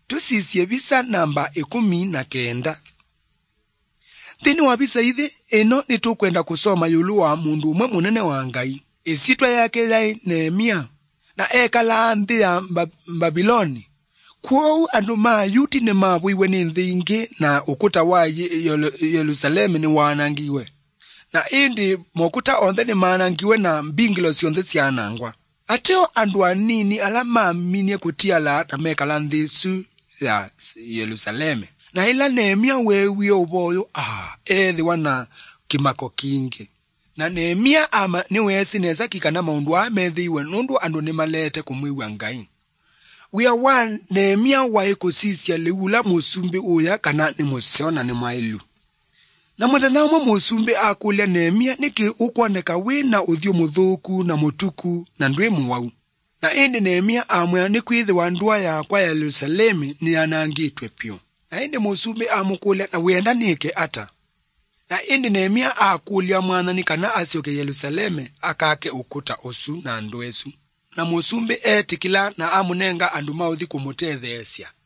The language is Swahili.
tusisie visa namba 19. Thini wa visa ithi ino nitukwenda kusoma yulu wa mundu umwe munene wa Ngai. Isitwa yake yai Nehemia, na ekala nthi ya Babiloni. Kwou andu ma yuti ni mavuiwe ni nthi ingi, na ukuta wa Yerusalemu ni wanangiwe. Na indi mokuta onthe ni manangiwe na mbingilo sionthe sianangwa. Ateo andu anini ala maaminie kutiala na mekala nthi su ya Yerusalemu. Na ila Nehemia wewie uvoyo ethi wana kimako kingi. Na Nehemia ama niwesi neza kikana maundu wa methiwe nundu andu ni malete kumwiwa Ngai. Wia wa Nehemia wa kusisia liula musumbi uya kana ni musiona ni mailu. Na muthenya umwe musumbi akulia Nehemia niki ukwoneka wina uthio muthuku na mutuku na ndwi muwau. Na indi Nehemia amwe ni kwithiwa ndua yakwa ya Yerusalemu ni yanangitwe pio. Na indi musumbi amukulia na wenda nike ata. Na indi Nehemia akulia mwathani kana asioke Yerusalemu akake ukuta osu na andu esu. Na musumbi etikila na amunenga andu mauthi kumutetheesya.